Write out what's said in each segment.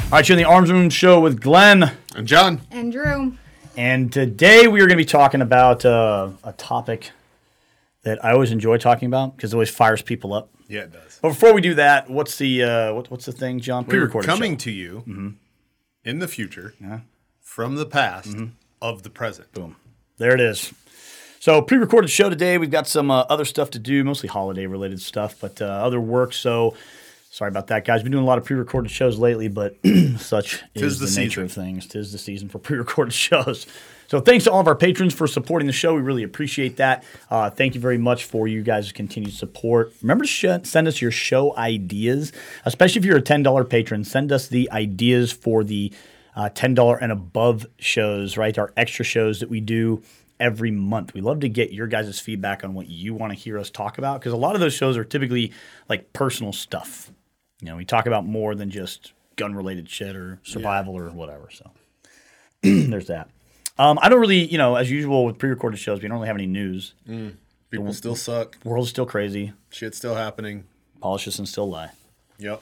All right, you're in the Arms Room Show with Glenn. And John. And Drew. And today we are going to be talking about a topic that I always enjoy talking about because it always fires people up. Yeah, it does. But before we do that, what's the thing, John? We're coming to you in the future from the past of the present. Boom. There it is. So pre-recorded show today. We've got some other stuff to do, mostly holiday-related stuff, but other work. So sorry about that, guys. Been doing a lot of pre-recorded shows lately, but such is the nature of things. 'Tis the season for pre-recorded shows. So thanks to all of our patrons for supporting the show. We really appreciate that. Thank you very much for you guys' continued support. Remember to send us your show ideas, especially if you're a $10 patron. Send us the ideas for the $10 and above shows, right? Our extra shows that we do every month. We love to get your guys' feedback on what you want to hear us talk about because a lot of those shows are typically like personal stuff. You know, we talk about more than just gun-related shit or survival or whatever. So there's that. I don't really, as usual with pre-recorded shows, we don't really have any news. People still suck. World's still crazy. Shit's still happening. Politicians still lie. Yep.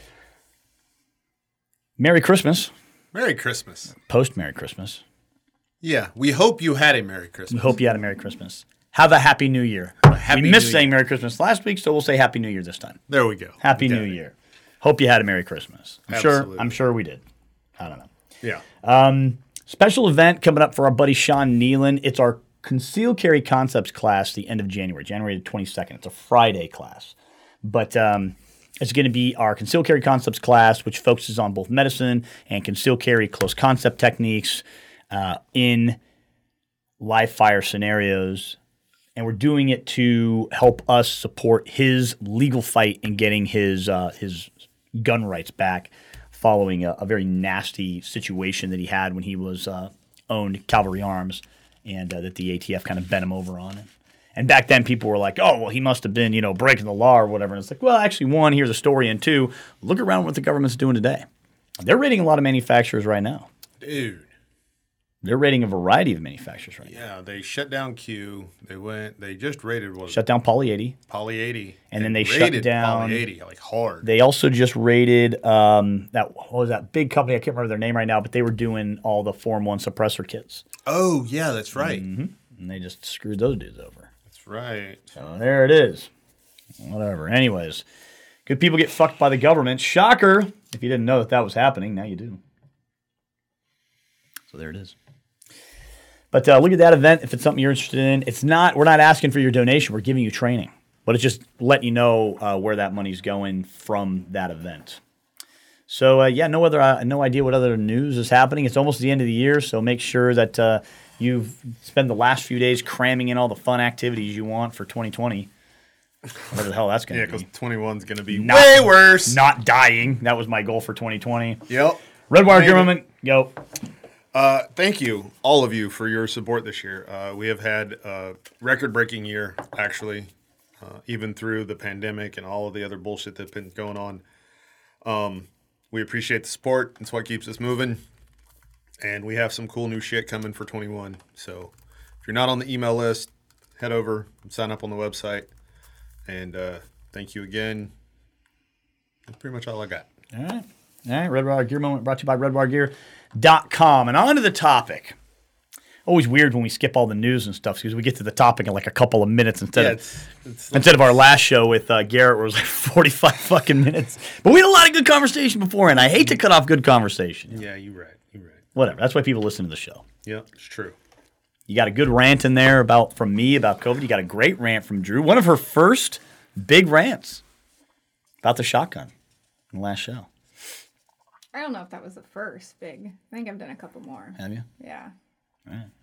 Merry Christmas. Merry Christmas. Post-Merry Christmas. Yeah, we hope you had a Merry Christmas. We hope you had a Merry Christmas. Have a Happy New Year. We missed saying Merry Christmas last week, so we'll say Happy New Year this time. There we go. Happy New Year. Hope you had a Merry Christmas. I'm sure we did. I don't know. Yeah. Special event coming up for our buddy Sean Nealon. It's our Concealed Carry Concepts class the end of January the 22nd. It's a Friday class. But it's going to be our Concealed Carry Concepts class, which focuses on both medicine and concealed carry close concept techniques in live fire scenarios. And we're doing it to help us support his legal fight in getting his gun rights back following a very nasty situation that he had when he was owned Cavalry Arms and that the ATF kind of bent him over on it. And back then people were like, oh, well, he must have been, breaking the law or whatever. And it's like, well, actually, one, here's a story, and two, look around what the government's doing today. They're raiding a lot of manufacturers right now. Dude. They're raiding a variety of manufacturers right now. Yeah, they shut down Q. They just raided Shut down Poly 80. Poly 80. And then they shut down Poly 80, like hard. They also just raided what was that big company? I can't remember their name right now, but they were doing all the Form 1 suppressor kits. Oh, yeah, that's right. Mm-hmm. And they just screwed those dudes over. That's right. So there it is. Whatever. Anyways, good people get fucked by the government. Shocker. If you didn't know that was happening, now you do. So there it is. But look at that event if it's something you're interested in. We're not asking for your donation. We're giving you training. But it's just letting you know where that money's going from that event. So, no idea what other news is happening. It's almost the end of the year, so make sure that you've spent the last few days cramming in all the fun activities you want for 2020. Whatever the hell that's going to be. Yeah, because 21's going to be way worse. Not dying. That was my goal for 2020. Yep. Redwire Gear Moment, go. Thank you, all of you, for your support this year. We have had a record-breaking year, actually, even through the pandemic and all of the other bullshit that's been going on. We appreciate the support. It's what keeps us moving. And we have some cool new shit coming for 21. So if you're not on the email list, head over and sign up on the website. And thank you again. That's pretty much all I got. All right. Redwire Gear Moment brought to you by RedwireGear.com. And on to the topic. Always weird when we skip all the news and stuff because we get to the topic in like a couple of minutes instead of our last show with Garrett where it was like 45 fucking minutes. But we had a lot of good conversation beforehand. I hate to cut off good conversation. Yeah, you're right. Whatever. That's why people listen to the show. Yeah, it's true. You got a good rant in there from me about COVID. You got a great rant from Drew. One of her first big rants about the shotgun in the last show. I don't know if that was the first big. I think I've done a couple more. Have you? Yeah. All right.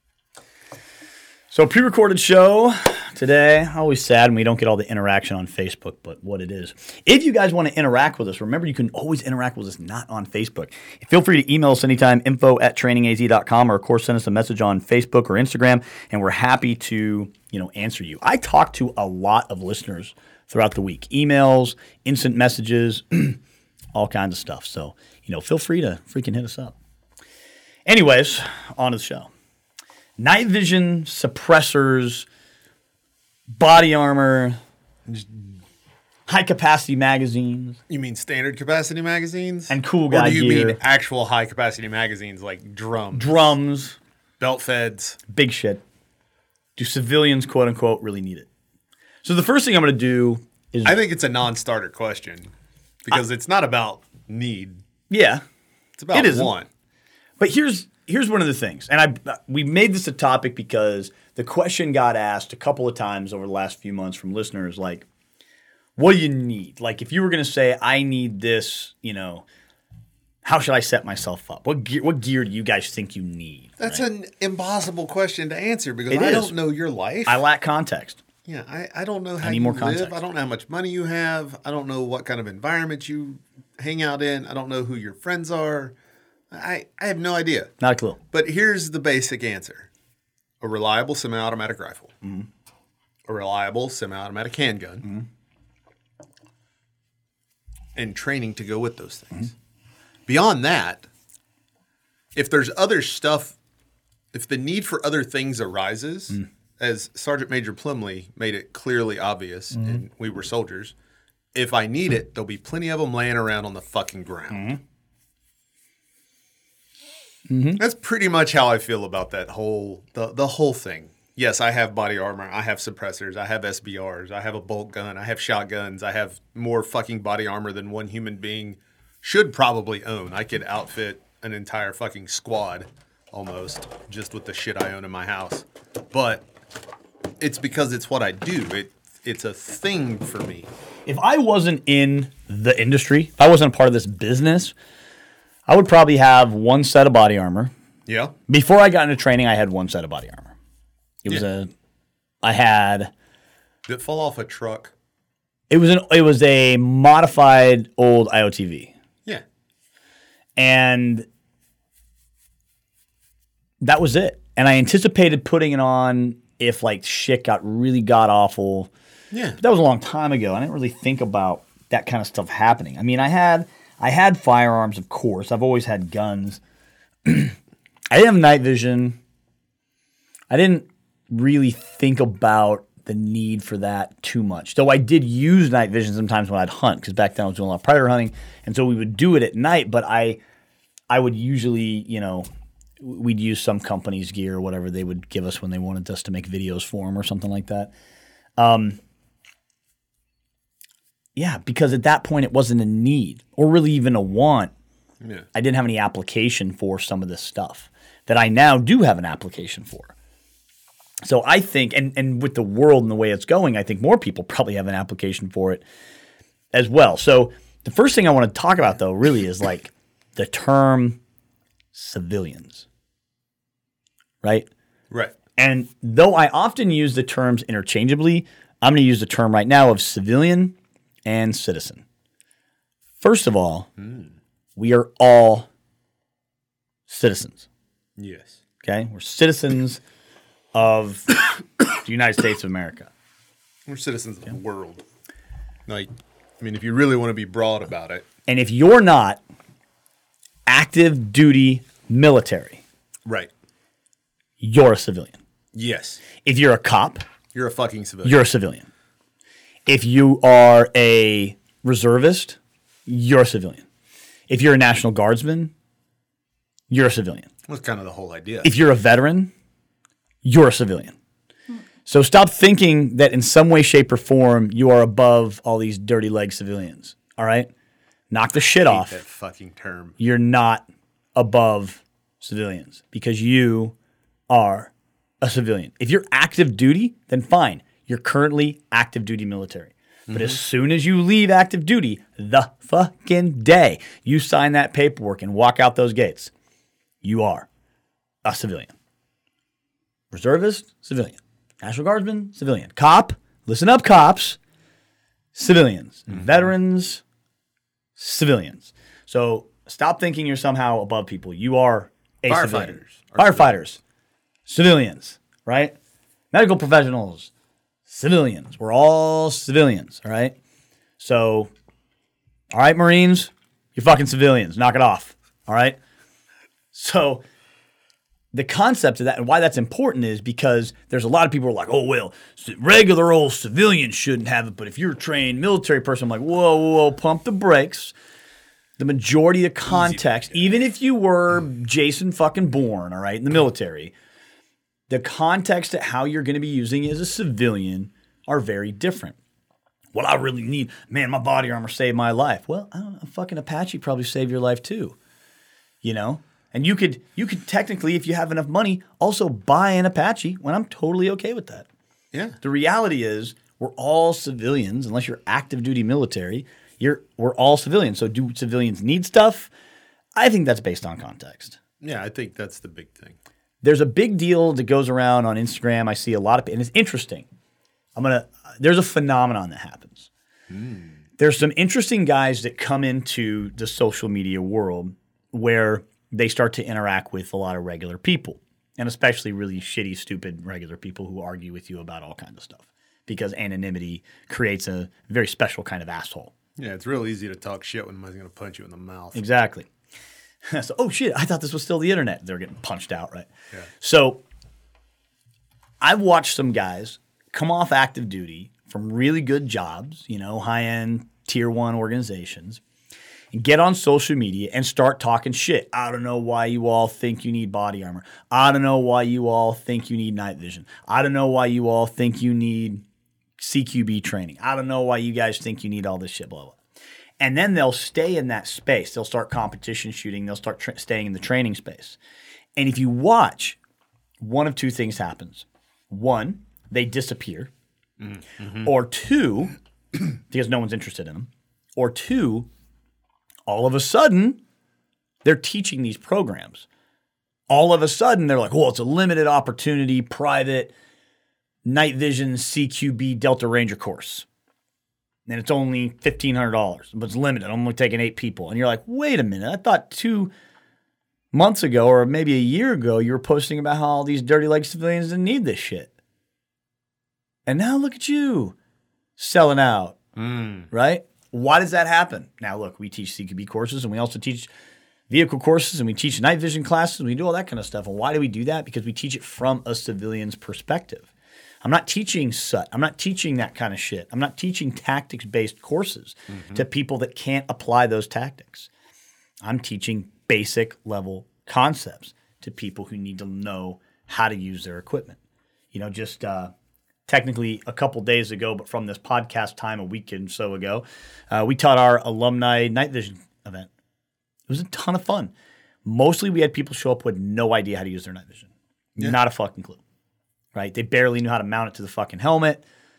So pre-recorded show today. Always sad when we don't get all the interaction on Facebook, but what it is. If you guys want to interact with us, remember you can always interact with us not on Facebook. Feel free to email us anytime, info@trainingaz.com, or of course send us a message on Facebook or Instagram, and we're happy to answer you. I talk to a lot of listeners throughout the week. Emails, instant messages, all kinds of stuff. So, feel free to freaking hit us up. Anyways, on to the show. Night vision, suppressors, body armor, high capacity magazines, You mean standard capacity magazines? and cool guy Or do you gear, mean actual high capacity magazines like drums, belt feds? big shit. Do civilians, quote unquote, really need it? So the first thing I'm going to do is, I think it's a non-starter question because it's not about need. yeah, It's about It isn't. want. but here's one of the things, and we made this a topic because the question got asked a couple of times over the last few months from listeners, like, what do you need? Like, if you were going to say, I need this, how should I set myself up? What gear do you guys think you need? That's right? an impossible question to answer because It I is. don't know your life. I lack context. Yeah, I don't know how need you more live. context. I don't know how much money you have. I don't know what kind of environment you hang out in. I don't know who your friends are. I have no idea. Not a clue. But here's the basic answer. A reliable semi-automatic rifle. Mm-hmm. A reliable semi-automatic handgun. Mm-hmm. And training to go with those things. Mm-hmm. Beyond that, if there's other stuff, if the need for other things arises, as Sergeant Major Plumley made it clearly obvious, and we were soldiers, if I need it, there'll be plenty of them laying around on the fucking ground. That's pretty much how I feel about that whole the whole thing. Yes, I have body armor. I have suppressors. I have SBRs. I have a bolt gun. I have shotguns. I have more fucking body armor than one human being should probably own. I could outfit an entire fucking squad almost just with the shit I own in my house. But it's because it's what I do. It's a thing for me. If I wasn't in the industry, if I wasn't a part of this business, I would probably have one set of body armor. Yeah. Before I got into training, I had one set of body armor. It was Did it fall off a truck? it was a modified old IOTV. Yeah. And that was it. And I anticipated putting it on if like shit got really god awful. Yeah. But that was a long time ago. I didn't really think about that kind of stuff happening. I mean, I had firearms, of course. I've always had guns. I didn't have night vision. I didn't really think about the need for that too much. Though I did use night vision sometimes when I'd hunt, because back then I was doing a lot of predator hunting, and so we would do it at night. But I would usually, we'd use some company's gear or whatever they would give us when they wanted us to make videos for them or something like that. Yeah, because at that point it wasn't a need or really even a want. Yeah. I didn't have any application for some of this stuff that I now do have an application for. So I think, and with the world and the way it's going, I think more people probably have an application for it as well. So the first thing I want to talk about, though, really is like the term civilians, right? Right. And though I often use the terms interchangeably, I'm going to use the term right now of civilian and citizen. First of all, we are all citizens. Yes. Okay? We're citizens of the United States of America. We're citizens of the world. Like, I mean, if you really want to be broad about it. And if you're not active duty military, Right. you're a civilian. Yes. If you're a cop, You're a fucking civilian. you're a civilian. If you are a reservist, you're a civilian. If you're a National Guardsman, you're a civilian. That's kind of the whole idea. If you're a veteran, you're a civilian. So stop thinking that in some way, shape, or form you are above all these dirty leg civilians. All right? Knock the shit I hate off. that fucking term. You're not above civilians because you are a civilian. If you're active duty, then fine. You're currently active duty military. But as soon as you leave active duty, the fucking day you sign that paperwork and walk out those gates, you are a civilian. Reservist, civilian. National Guardsman, civilian. Cop, listen up, cops, civilians. Veterans, civilians. So stop thinking you're somehow above people. You are a civilian. Firefighters, civilians, right? Medical professionals, civilians. We're all civilians, all right? So, all right, Marines, you're fucking civilians. Knock it off, all right? So the concept of that and why that's important is because there's a lot of people who are like, oh, well, regular old civilians shouldn't have it. But if you're a trained military person, I'm like, whoa, pump the brakes. The majority of context, even if you were Jason fucking Bourne, all right, in the military, the context of how you're going to be using it as a civilian are very different. What I really need, man, my body armor saved my life. Well, I don't know, a fucking Apache probably saved your life too, you know? And you could technically, if you have enough money, also buy an Apache when I'm totally okay with that. Yeah. The reality is we're all civilians, unless you're active duty military. We're all civilians. So do civilians need stuff? I think that's based on context. Yeah, I think that's the big thing. There's a big deal that goes around on Instagram. I see a lot of, and it's interesting. There's a phenomenon that happens. There's some interesting guys that come into the social media world where they start to interact with a lot of regular people, and especially really shitty, stupid regular people who argue with you about all kinds of stuff because anonymity creates a very special kind of asshole. Yeah, it's real easy to talk shit when somebody's going to punch you in the mouth. Exactly. So, oh shit, I thought this was still the internet. They're getting punched out, right? Yeah. So I've watched some guys come off active duty from really good jobs, you know, high-end tier 1 organizations, and get on social media and start talking shit. I don't know why you all think you need body armor. I don't know why you all think you need night vision. I don't know why you all think you need CQB training. I don't know why you guys think you need all this shit, blah, blah. And then they'll stay in that space. They'll start competition shooting. They'll start staying in the training space. And if you watch, one of two things happens. One, they disappear. Mm-hmm. Or two, because no one's interested in them. Or two, all of a sudden, they're teaching these programs. All of a sudden, they're like, well, it's a limited opportunity, private night vision CQB Delta Ranger course. And it's only $1,500, but it's limited. I'm only taking 8 people. And you're like, wait a minute. I thought 2 months ago or maybe a year ago, you were posting about how all these dirty leg civilians didn't need this shit. And now look at you selling out, right? Why does that happen? Now, look, we teach CQB courses and we also teach vehicle courses and we teach night vision classes and we do all that kind of stuff. And why do we do that? Because we teach it from a civilian's perspective. I'm not teaching SUT. I'm not teaching that kind of shit. I'm not teaching tactics-based courses to people that can't apply those tactics. I'm teaching basic level concepts to people who need to know how to use their equipment. You know, just technically a couple days ago, but from this podcast time a week and so ago, we taught our alumni night vision event. It was a ton of fun. Mostly we had people show up with no idea how to use their night vision. Yeah. Not a fucking clue. Right? They barely knew how to mount it to the fucking helmet.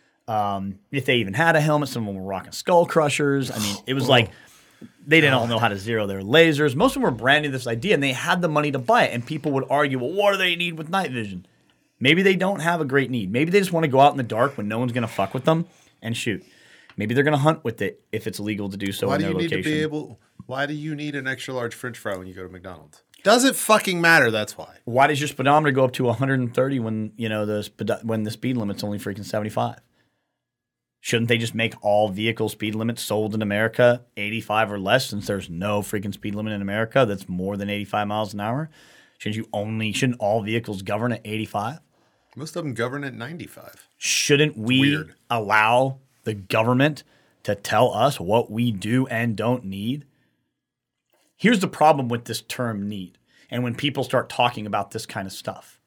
If they even had a helmet, some of them were rocking skull crushers. I mean, it was like they didn't all know how to zero their lasers. Most of them were brand new to this idea, and they had the money to buy it. And people would argue, well, what do they need with night vision? Maybe they don't have a great need. Maybe they just want to go out in the dark when no one's going to fuck with them and shoot. Maybe they're going to hunt with it if it's illegal to do so in their location. Why do you need an extra large French fry when you go to McDonald's? Doesn't fucking matter. That's why. Why does your speedometer go up to 130 when when the speed limit's only freaking 75? Shouldn't they just make all vehicle speed limits sold in America 85 or less, since there's no freaking speed limit in America that's more than 85 miles an hour? Shouldn't all vehicles govern at 85? Most of them govern at 95. Shouldn't we allow the government to tell us what we do and don't need? Here's the problem with this term need. And when people start talking about this kind of stuff,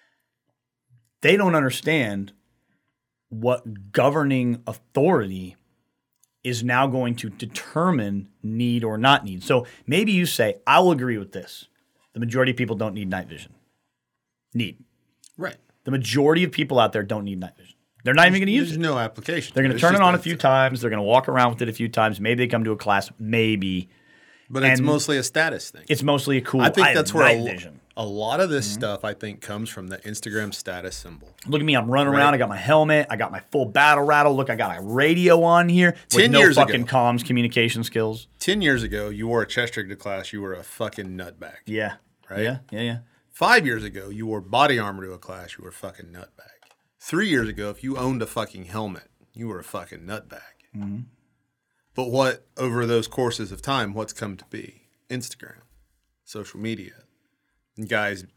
they don't understand what governing authority is now going to determine need or not need. So maybe you say, I will agree with this. The majority of people don't need night vision. Need. Right. The majority of people out there don't need night vision. They're not even going to use it. There's no application. They're going to turn it on a few times. They're going to walk around with it a few times. Maybe they come to a class. Maybe. But it's mostly a status thing. It's mostly a cool I think that's where vision. A lot of this stuff, I think, comes from the Instagram status symbol. Look at me. I'm running around. I got my helmet. I got my full battle rattle. Look, I got a radio on here with no fucking comms communication skills. 10 years ago, you wore a chest rig to class. You were a fucking nutbag. Yeah. Right? Yeah. 5 years ago, you wore body armor to a class. You were a fucking nutbag. 3 years ago, if you owned a fucking helmet, you were a fucking nutbag. Mm-hmm. But what, over those courses of time, what's come to be? Instagram, social media, and guys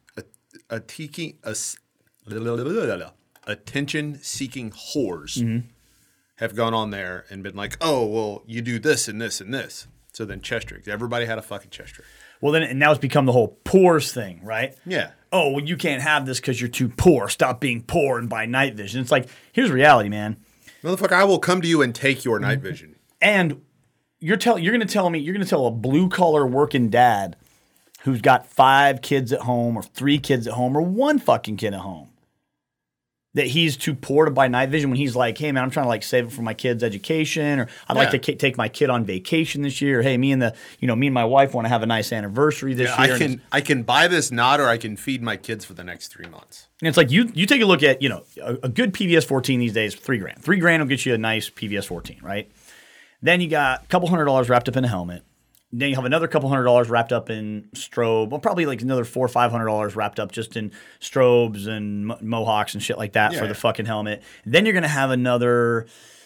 attention-seeking whores have gone on there and been like, oh, well, you do this and this and this. So then chest rigs. Everybody had a fucking chest rig. Well, then, and now it's become the whole poors thing, right? Yeah. Oh, well, you can't have this because you're too poor. Stop being poor and buy night vision. It's like, here's reality, man. Motherfucker, I will come to you and take your night vision. And you're going to tell a blue collar working dad who's got 5 kids at home or 3 kids at home or 1 fucking kid at home that he's too poor to buy night vision when he's like, hey man, I'm trying to like save it for my kid's education, or I'd like to take my kid on vacation this year. Or, hey, me and my wife want to have a nice anniversary this year. I can buy this knot, or I can feed my kids for the next 3 months. And it's like you take a look at, a good PVS 14 these days, $3,000. $3,000 will get you a nice PVS 14, right? Then you got a couple $100 wrapped up in a helmet. Then you have another couple $100 wrapped up in strobe. Well, probably like another $400 or $500 wrapped up just in strobes and mohawks and shit like that for the fucking helmet. Then you're gonna have another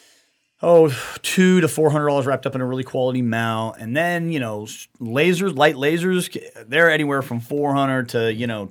$200 to $400 wrapped up in a really quality mount. And then lasers, light lasers, they're anywhere from $400 to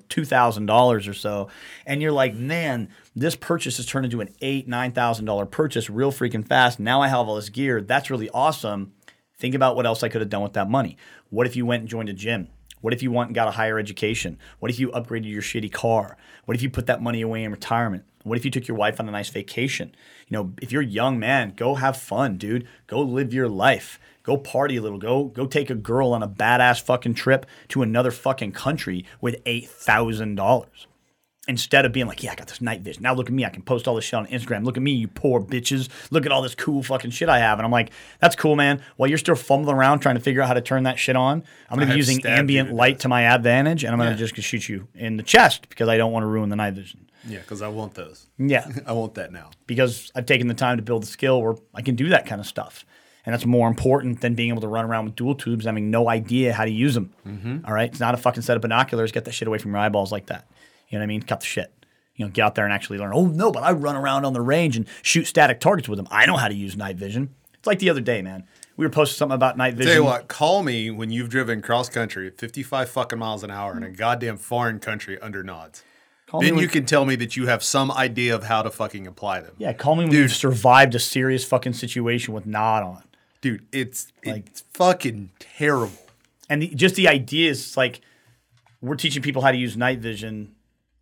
$2,000 or so. And you're like, man, this purchase has turned into an $8,000-$9,000 purchase real freaking fast. Now I have all this gear. That's really awesome. Think about what else I could have done with that money. What if you went and joined a gym? What if you went and got a higher education? What if you upgraded your shitty car? What if you put that money away in retirement? What if you took your wife on a nice vacation? If you're a young man, go have fun, dude. Go live your life. Go party a little. Go take a girl on a badass fucking trip to another fucking country with $8,000. Instead of being like, yeah, I got this night vision. Now look at me. I can post all this shit on Instagram. Look at me, you poor bitches. Look at all this cool fucking shit I have. And I'm like, that's cool, man. While you're still fumbling around trying to figure out how to turn that shit on, I'm going to be using ambient light to my advantage, and I'm going to just shoot you in the chest because I don't want to ruin the night vision. Yeah, because I want those. Yeah. I want that now. Because I've taken the time to build a skill where I can do that kind of stuff. And that's more important than being able to run around with dual tubes having no idea how to use them. Mm-hmm. All right? It's not a fucking set of binoculars. Get that shit away from your eyeballs like that. You know what I mean? Cut the shit. Get out there and actually learn. Oh, no, but I run around on the range and shoot static targets with them. I know how to use night vision. It's like the other day, man. We were posting something about night vision. Tell you what, call me when you've driven cross country at 55 fucking miles an hour in a goddamn foreign country under nods. Then you can tell me that you have some idea of how to fucking apply them. Yeah, call me when you've survived a serious fucking situation with nod on. Dude, it's fucking terrible. And just the idea is like we're teaching people how to use night vision.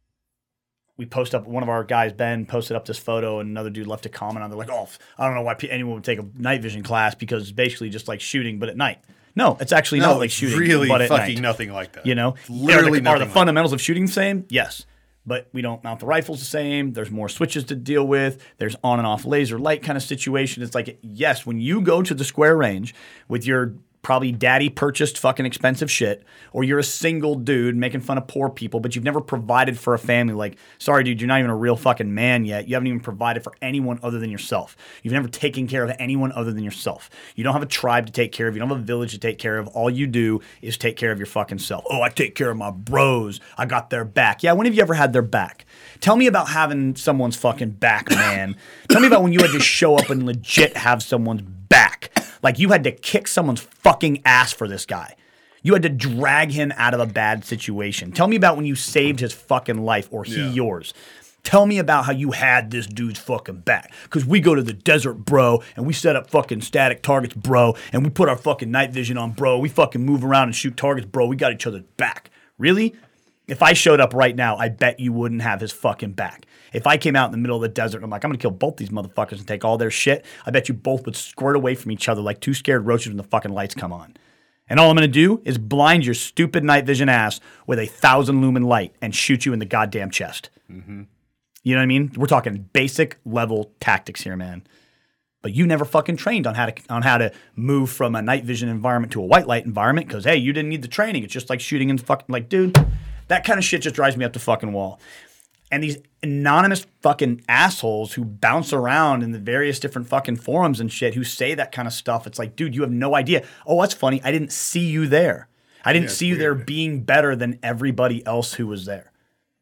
We post up, one of our guys, Ben, posted up this photo, and another dude left a comment on it. They're like, oh, I don't know why anyone would take a night vision class because it's basically just like shooting, but at night. No, it's actually not like shooting, really but at fucking night. Nothing like that. Literally are the fundamentals of shooting the same? Yes. But we don't mount the rifles the same. There's more switches to deal with. There's on and off laser light kind of situation. It's like, yes, when you go to the square range with your probably daddy purchased fucking expensive shit, or you're a single dude making fun of poor people, but you've never provided for a family. Like, sorry, dude, you're not even a real fucking man yet. You haven't even provided for anyone other than yourself. You've never taken care of anyone other than yourself. You don't have a tribe to take care of. You don't have a village to take care of. All you do is take care of your fucking self. Oh, I take care of my bros. I got their back. Yeah, when have you ever had their back? Tell me about having someone's fucking back, man. Tell me about when you had to show up and legit have someone's back. Like you had to kick someone's fucking ass for this guy. You had to drag him out of a bad situation. Tell me about when you saved his fucking life or he yours. Tell me about how you had this dude's fucking back. Because we go to the desert, bro, and we set up fucking static targets, bro, and we put our fucking night vision on, bro. We fucking move around and shoot targets, bro. We got each other's back. Really? If I showed up right now, I bet you wouldn't have his fucking back. If I came out in the middle of the desert and I'm like, I'm going to kill both these motherfuckers and take all their shit, I bet you both would squirt away from each other like two scared roaches when the fucking lights come on. And all I'm going to do is blind your stupid night vision ass with 1,000 lumen light and shoot you in the goddamn chest. Mm-hmm. You know what I mean? We're talking basic level tactics here, man. But you never fucking trained on how to move from a night vision environment to a white light environment because, hey, you didn't need the training. It's just like shooting in fucking, like, dude, that kind of shit just drives me up the fucking wall. And these anonymous fucking assholes who bounce around in the various different fucking forums and shit who say that kind of stuff, it's like, dude, you have no idea. Oh, that's funny. I didn't see you there. I didn't see you there being better than everybody else who was there.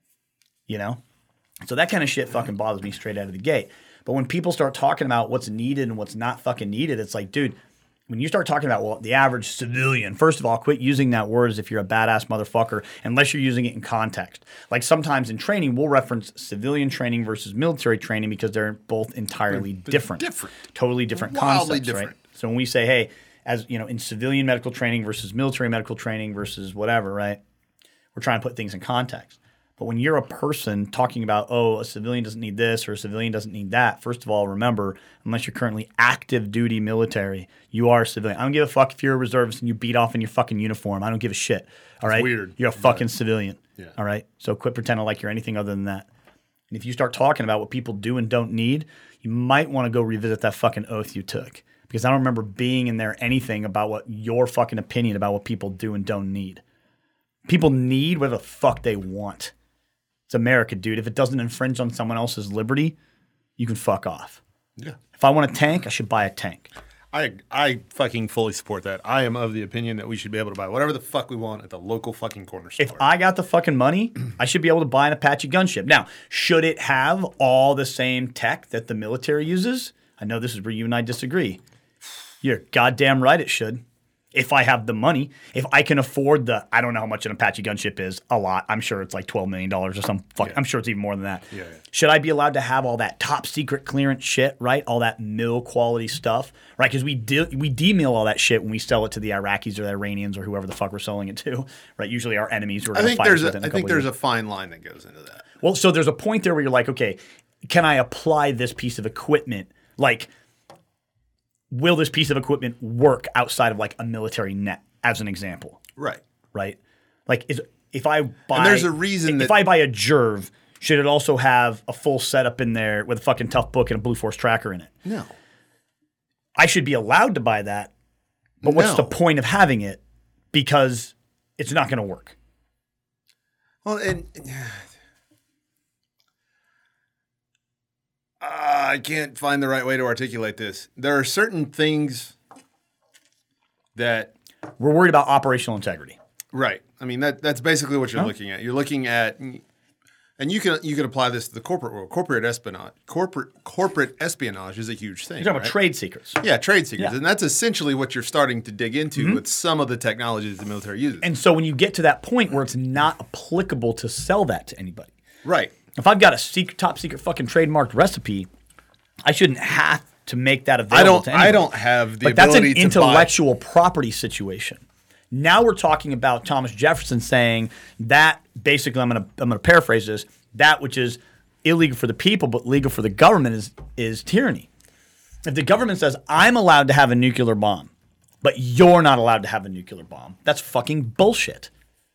You know? So that kind of shit fucking bothers me straight out of the gate. But when people start talking about what's needed and what's not fucking needed, it's like, dude, when you start talking about, well, the average civilian, first of all, quit using that word as if you're a badass motherfucker unless you're using it in context. Like sometimes in training, we'll reference civilian training versus military training because they're both entirely different. Totally different Wildly concepts, different. right? So when we say, hey, as you know, in civilian medical training versus military medical training versus whatever, right? We're trying to put things in context. But when you're a person talking about, oh, a civilian doesn't need this or a civilian doesn't need that, first of all, remember, unless you're currently active duty military, you are a civilian. I don't give a fuck if you're a reservist and you beat off in your fucking uniform. I don't give a shit. All right? weird. You're a fucking civilian. Yeah. All right? So quit pretending like you're anything other than that. And if you start talking about what people do and don't need, you might want to go revisit that fucking oath you took. Because I don't remember being in there anything about what your fucking opinion about what people do and don't need. People need whatever the fuck they want. It's America, dude. If it doesn't infringe on someone else's liberty, you can fuck off. Yeah. If I want a tank, I should buy a tank. I fucking fully support that. I am of the opinion that we should be able to buy whatever the fuck we want at the local fucking corner store. If I got the fucking money, I should be able to buy an Apache gunship. Now, should it have all the same tech that the military uses? I know this is where you and I disagree. You're goddamn right it should. If I have the money, if I can afford I don't know how much an Apache gunship is, a lot. I'm sure it's like $12 million or something. I'm sure it's even more than that. Yeah. Should I be allowed to have all that top secret clearance shit, right? All that mill quality stuff, right? Because we demill all that shit when we sell it to the Iraqis or the Iranians or whoever the fuck we're selling it to, right? Usually our enemies who are going to fight us within a couple there's years. a fine line that goes into that. Well, so there's a point there where you're like, okay, can I apply this piece of equipment? Like, will this piece of equipment work outside of like a military net, as an example? Right. Right? Like, if I buy, And there's a reason if I buy a Jerv, should it also have a full setup in there with a fucking tough book and a Blue Force tracker in it? No. I should be allowed to buy that, but what's the point of having it? Because it's not going to work. Well, and I can't find the right way to articulate this. There are certain things that We're worried about operational integrity. right. I mean that's basically what you're looking at. You're looking at, and you can apply this to the corporate world. Corporate espionage is a huge thing. You're talking about right? trade secrets. Yeah, trade secrets, Yeah. and that's essentially what you're starting to dig into with some of the technologies the military uses. And so when you get to that point where it's not applicable to sell that to anybody, right. if I've got a top secret fucking trademarked recipe, I shouldn't have to make that available to anybody. I don't have the But that's an ability to intellectual property situation. Now we're talking about Thomas Jefferson saying that basically, I'm gonna paraphrase this, that which is illegal for the people but legal for the government is tyranny. If the government says I'm allowed to have a nuclear bomb, but you're not allowed to have a nuclear bomb, that's fucking bullshit.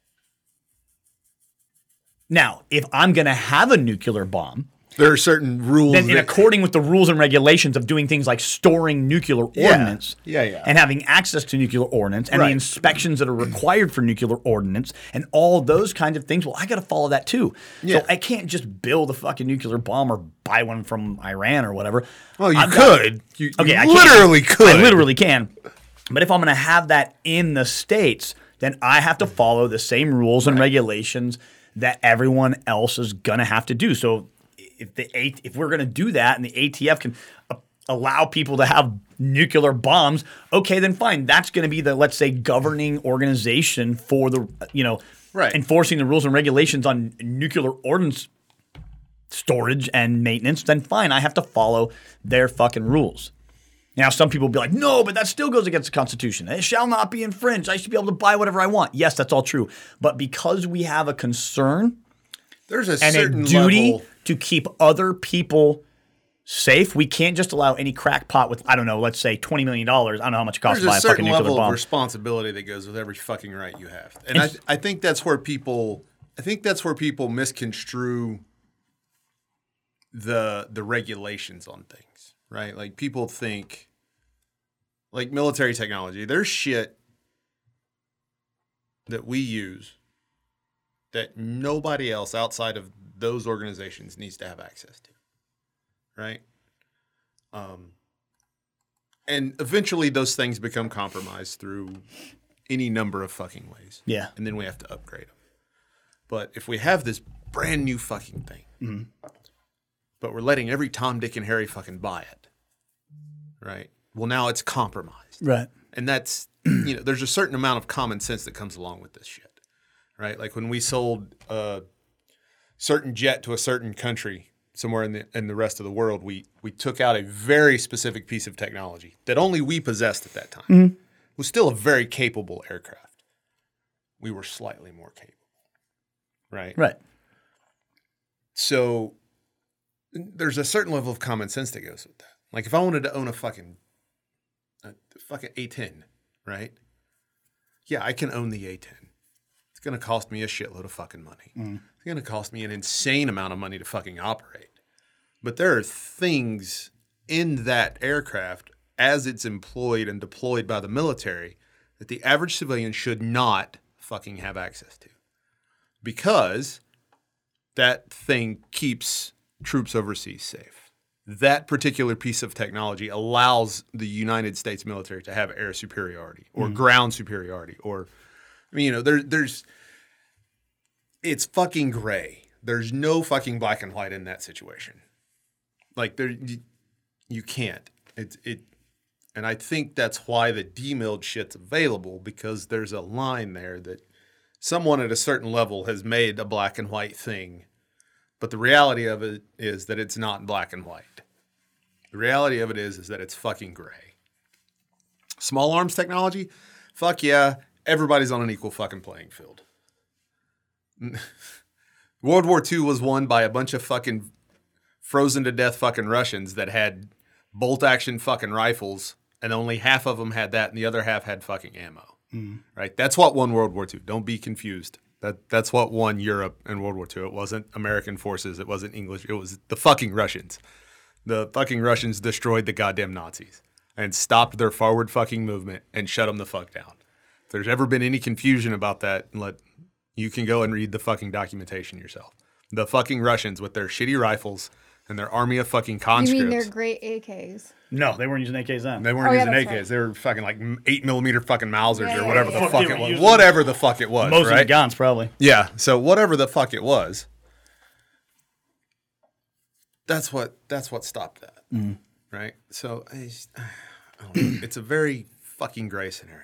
Now, if I'm going to have a nuclear bomb, There are certain rules. then in according with the rules and regulations of doing things like storing nuclear ordnance Yeah. and having access to nuclear ordnance and the Right. inspections that are required for nuclear ordnance and all those kinds of things, well, I got to follow that too. Yeah. So I can't just build a fucking nuclear bomb or buy one from Iran or whatever. Well, you I've got- could. You Okay, I literally can. could. I literally can. But if I'm going to have that in the States, then I have to follow the same rules and regulations that everyone else is going to have to do. So if we're going to do that and the ATF can allow people to have nuclear bombs, okay, then fine. That's going to be the, let's say, governing organization for the, enforcing the rules and regulations on nuclear ordnance storage and maintenance. Then fine, I have to follow their fucking rules. Now, some people will be like, no, but that still goes against the Constitution. It shall not be infringed. I should be able to buy whatever I want. Yes, that's all true. But because we have a concern There's a and a certain duty level. to keep other people safe, we can't just allow any crackpot with, I don't know, let's say $20 million. I don't know how much it costs to There's buy a a fucking certain nuclear level of bomb. responsibility that goes with every fucking right you have, and I think that's where people misconstrue the regulations on things, right? Like people think, like military technology, there's shit that we use that nobody else outside of those organizations needs to have access to, right? And eventually those things become compromised through any number of fucking ways. Yeah. And then we have to upgrade them. But if we have this brand new fucking thing, but we're letting every Tom, Dick, and Harry fucking buy it, right? Well, now it's compromised. Right. And that's, there's a certain amount of common sense that comes along with this shit, right? Like when we sold a certain jet to a certain country somewhere in the rest of the world, we took out a very specific piece of technology that only we possessed at that time. It was still a very capable aircraft. We were slightly more capable, right? Right. So there's a certain level of common sense that goes with that. Like if I wanted to own a fucking A-10, right? Yeah, I can own the A-10. It's going to cost me a shitload of fucking money. It's going to cost me an insane amount of money to fucking operate. But there are things in that aircraft as it's employed and deployed by the military that the average civilian should not fucking have access to. Because that thing keeps troops overseas safe. That particular piece of technology allows the United States military to have air superiority or ground superiority, or, it's fucking gray. There's no fucking black and white in that situation. Like you can't. And I think that's why the demilled shit's available, because there's a line there that someone at a certain level has made a black and white thing, but the reality of it is that it's not black and white. The reality of it is that it's fucking gray. Small arms technology, fuck yeah, everybody's on an equal fucking playing field. World War II was won by a bunch of fucking frozen to death fucking Russians that had bolt action fucking rifles, and only half of them had that and the other half had fucking ammo. Right? That's what won World War II. Don't be confused. That's what won Europe in World War II. It wasn't American forces. It wasn't English. It was the fucking Russians. The fucking Russians destroyed the goddamn Nazis and stopped their forward fucking movement and shut them the fuck down. If there's ever been any confusion about that, you can go and read the fucking documentation yourself. The fucking Russians with their shitty rifles and their army of fucking conscripts. You mean their great AKs? No, they weren't using AKs then. They weren't using AKs. Right. They were fucking like 8mm fucking Mausers or whatever the yeah. fuck They it were was. using Whatever the fuck it was, Most right? of the guns, probably. Yeah. So whatever the fuck it was, that's what stopped that, right? So I don't know. It's a very fucking gray scenario.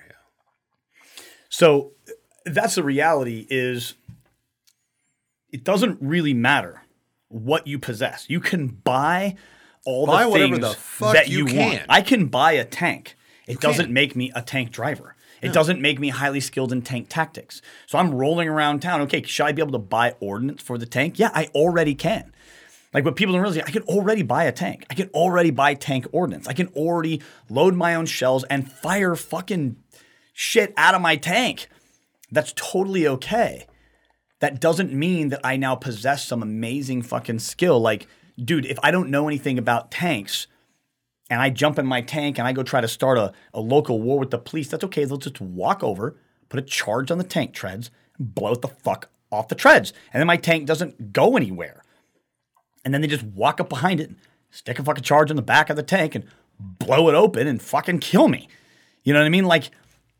So that's the reality. Is it doesn't really matter what you possess. You can buy all the whatever things the fuck that you want. can. I can buy a tank. It doesn't can. make me a tank driver. It doesn't make me highly skilled in tank tactics. So I'm rolling around town. Okay, should I be able to buy ordnance for the tank? Yeah, I already can. Like what people don't realize, I can already buy a tank. I can already buy tank ordnance. I can already load my own shells and fire fucking shit out of my tank. That's totally okay. That doesn't mean that I now possess some amazing fucking skill. Like, dude, if I don't know anything about tanks and I jump in my tank and I go try to start a local war with the police, that's okay. They'll just walk over, put a charge on the tank treads, and blow it the fuck off the treads. And then my tank doesn't go anywhere. And then they just walk up behind it, stick a fucking charge on the back of the tank and blow it open and fucking kill me. You know what I mean? Like,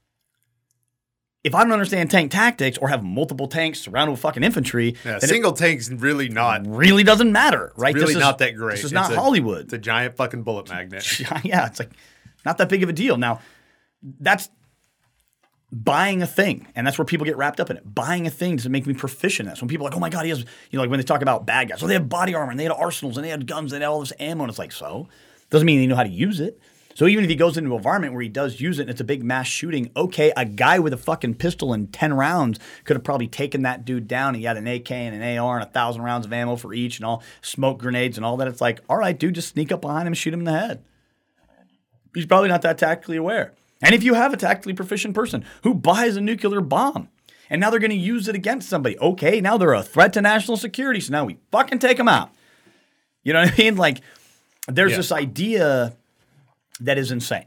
if I don't understand tank tactics or have multiple tanks surrounded with fucking infantry, Yeah, then single tank's really not. it really doesn't matter, right? Really This is not that great. This is not Hollywood. It's a giant fucking bullet magnet. Yeah, it's like not that big of a deal. Now, that's buying a thing, and that's where people get wrapped up in it. Buying a thing doesn't make me proficient in this. When people are like, oh my God, he has, like when they talk about bad guys, they have body armor, and they had arsenals, and they had guns, and they had all this ammo, and it's like, so? Doesn't mean they know how to use it. So even if he goes into an environment where he does use it and it's a big mass shooting, okay, a guy with a fucking pistol and 10 rounds could have probably taken that dude down. He had an AK and an AR and 1,000 rounds of ammo for each and all smoke grenades and all that. It's like, all right, dude, just sneak up behind him and shoot him in the head. He's probably not that tactically aware. And if you have a tactically proficient person who buys a nuclear bomb and now they're going to use it against somebody, okay, now they're a threat to national security, so now we fucking take them out. You know what I mean? Like, there's this idea that is insane,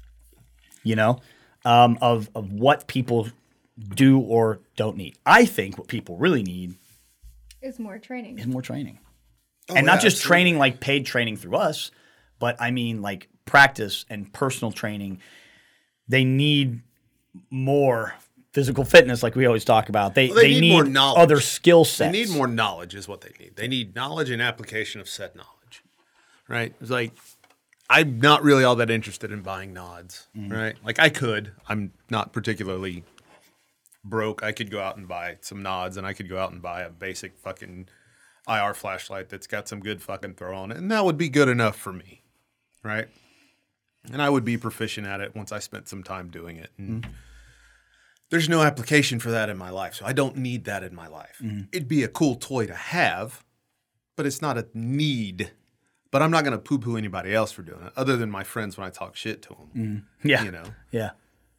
of what people do or don't need. I think what people really need Is more training. is more training. Oh, And not just absolutely. training like paid training through us, but I mean like practice and personal training. They need more physical fitness like we always talk about. They need more knowledge. other skill sets. They need more knowledge is what they need. They need knowledge and application of said knowledge, right? It's like I'm not really all that interested in buying nods, right? Like I could. I'm not particularly broke. I could go out and buy some nods, and I could go out and buy a basic fucking IR flashlight that's got some good fucking throw on it, and that would be good enough for me, right? And I would be proficient at it once I spent some time doing it. And there's no application for that in my life, so I don't need that in my life. It'd be a cool toy to have, but it's not a need. But I'm not going to poo-poo anybody else for doing it, other than my friends when I talk shit to them. Yeah. You know? Yeah.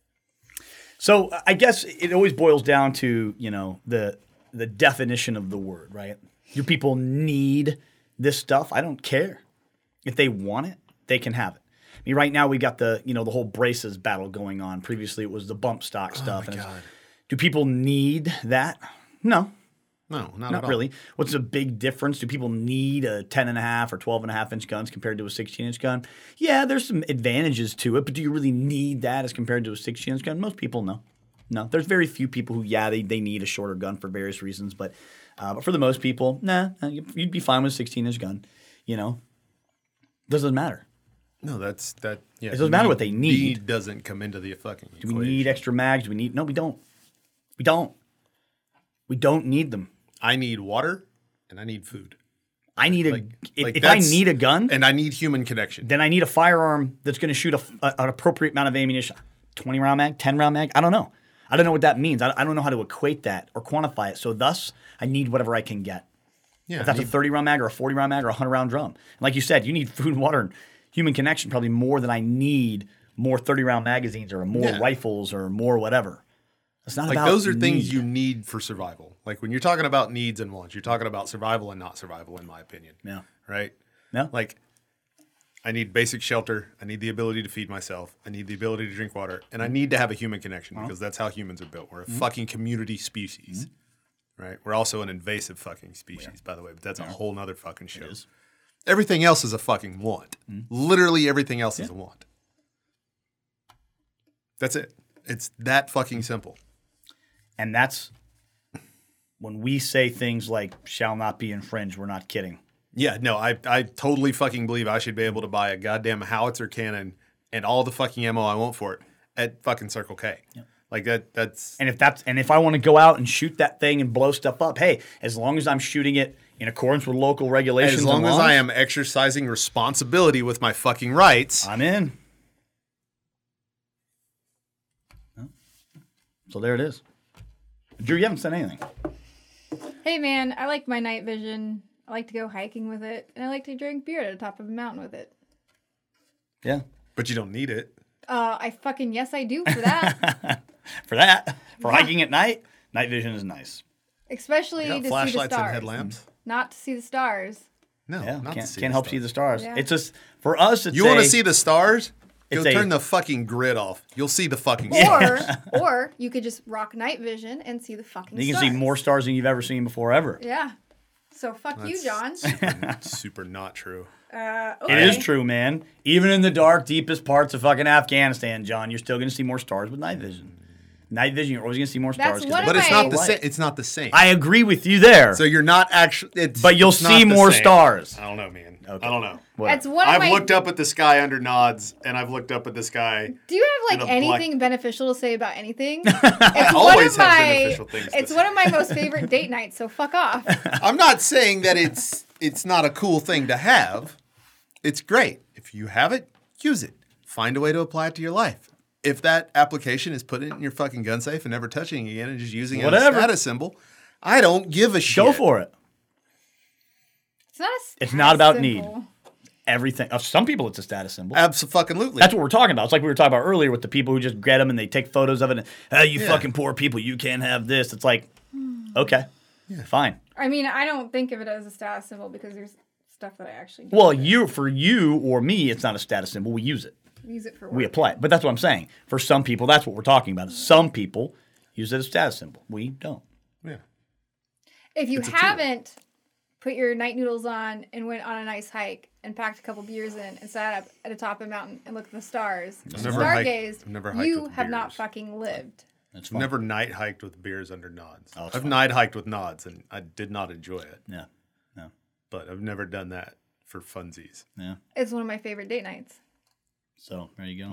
So I guess it always boils down to, the definition of the word, right? Do people need this stuff? I don't care. If they want it, they can have it. I mean, right now we got the whole braces battle going on. Previously it was the bump stock stuff. Oh my God. Do people need that? No. No, not at Not all. really. What's the big difference? Do people need a 10.5 or 12.5 inch guns compared to a 16-inch gun? Yeah, there's some advantages to it, but do you really need that as compared to a 16-inch gun? Most people, no. No, there's very few people who, they need a shorter gun for various reasons, but for the most people, you'd be fine with a 16-inch gun. Doesn't matter. No, that's that. Yeah, It doesn't matter what they need. Need doesn't come into the fucking Do equation. we need extra mags? Do we need? No, we don't. We don't. We don't need them. I need water and I need food. I need Like if I that's- need a gun, and I need human connection. then I need a firearm that's going to shoot an appropriate amount of ammunition. 20-round mag, 10-round mag? I don't know. I don't know what that means. I don't know how to equate that or quantify it. So thus, I need whatever I can get. Yeah, If that's a 30-round mag or a 40-round mag or a 100-round drum. And like you said, you need food and water and human connection probably more than I need more 30-round magazines or more rifles or more whatever. It's not like about those are things need. you need for survival. Like when you're talking about needs and wants, you're talking about survival and not survival, in my opinion. Yeah. Right? Yeah. Like I need basic shelter. I need the ability to feed myself. I need the ability to drink water. And I need to have a human connection because that's how humans are built. We're a fucking community species. Right? We're also an invasive fucking species, by the way, but that's a whole nother fucking show. Everything else is a fucking want. Literally everything else is a want. That's it. It's that fucking simple. And that's when we say things like shall not be infringed, we're not kidding. Yeah, no, I totally fucking believe I should be able to buy a goddamn howitzer cannon and all the fucking ammo I want for it at fucking Circle K. Yep. Like that's And if I want to go out and shoot that thing and blow stuff up, hey, as long as I'm shooting it in accordance with local regulations, as long and as laws, I am exercising responsibility with my fucking rights. I'm in. So there it is. Drew, you haven't said anything. Hey man, I like my night vision. I like to go hiking with it, and I like to drink beer at the top of a mountain with it. Yeah. But you don't need it. Yes, I do for that. For hiking at night, night vision is nice. Especially You got to see the flashlights and stars. headlamps. Not to see the stars. No, Yeah, not to can't see help the see the stars. stars. Yeah. It's just for us. It's You want to see the stars? Go It's a- turn the fucking grid off. You'll see the fucking stars. Or you could just rock night vision and see the fucking You can stars. see more stars than you've ever seen before, ever. Yeah. So fuck you, John. Super not true. Okay. It is true, man. Even in the dark, deepest parts of fucking Afghanistan, John, you're still going to see more stars with night vision. Night vision, you're always going to see more stars. That's 'cause one they- of But it's my- not the light. same. It's not the same. I agree with you there. So you're not actually. But you'll see more stars. I don't know, man. Okay. I don't know. That's one of I've my. looked up at the sky under nods, and I've looked up at the sky. Do you have in like a black- anything beneficial to say about anything? I It's always have beneficial things to It's say. one of my most favorite date nights. So fuck off. I'm not saying that it's not a cool thing to have. It's great. If you have it, use it. Find a way to apply it to your life. If that application is putting it in your fucking gun safe and never touching it again and just using it as a Whatever. status symbol, I don't give a shit. Go for it. It's not. It's not about simple. need. Everything. Some people, it's a status symbol. Absolutely. That's what we're talking about. It's like we were talking about earlier with the people who just get them and they take photos of it. And, hey, you Yeah. fucking poor people, you can't have this. It's like, okay, fine. I mean, I don't think of it as a status symbol because there's stuff that I actually do Well, for you or me, it's not a status symbol. We use it. use it for. We Work. apply it. But that's what I'm saying. For some people, that's what we're talking about. Some people use it as a status symbol. We don't. Yeah. If you It's a tool. haven't put your night noodles on and went on a nice hike and packed a couple beers in and sat up at the top of a mountain and looked at the stars, I've never hiked- stargazed, I've never hiked you with have not beers. fucking lived. That's I've fine. never night hiked with beers under nods. it's I've fine. night hiked with nods, and I did not enjoy it. Yeah. No. But I've never done that for funsies. Yeah. It's one of my favorite date nights. So there you go.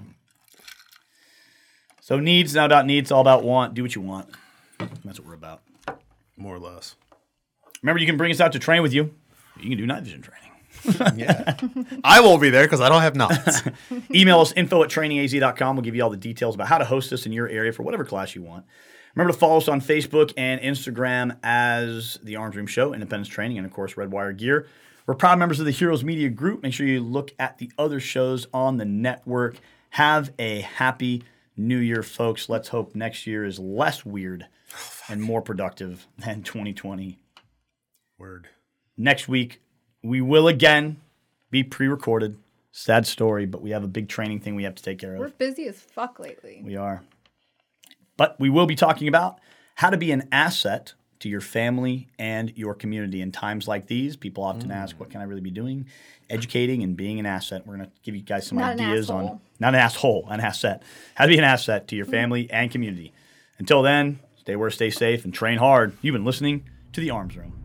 So needs, now about needs, all about want. Do what you want. That's what we're about. More or less. Remember, you can bring us out to train with you. You can do night vision training. Yeah. I won't be there because I don't have knots. Email us info@trainingaz.com. We'll give you all the details about how to host us in your area for whatever class you want. Remember to follow us on Facebook and Instagram as The Arms Room Show, Independence Training, and, of course, Redwire Gear. We're proud members of the Heroes Media Group. Make sure you look at the other shows on the network. Have a happy New Year, folks. Let's hope next year is less weird and more productive than 2020. Word. Next week, we will again be pre-recorded. Sad story, but we have a big training thing we have to take care of. We're busy as fuck lately. We are. But we will be talking about how to be an asset to your family and your community. In times like these, people often ask, what can I really be doing? Educating and being an asset. We're going to give you guys some Not an ideas asshole. on, not an asshole, an asset. How to be an asset to your family and community. Until then, stay safe and train hard. You've been listening to The Arms Room.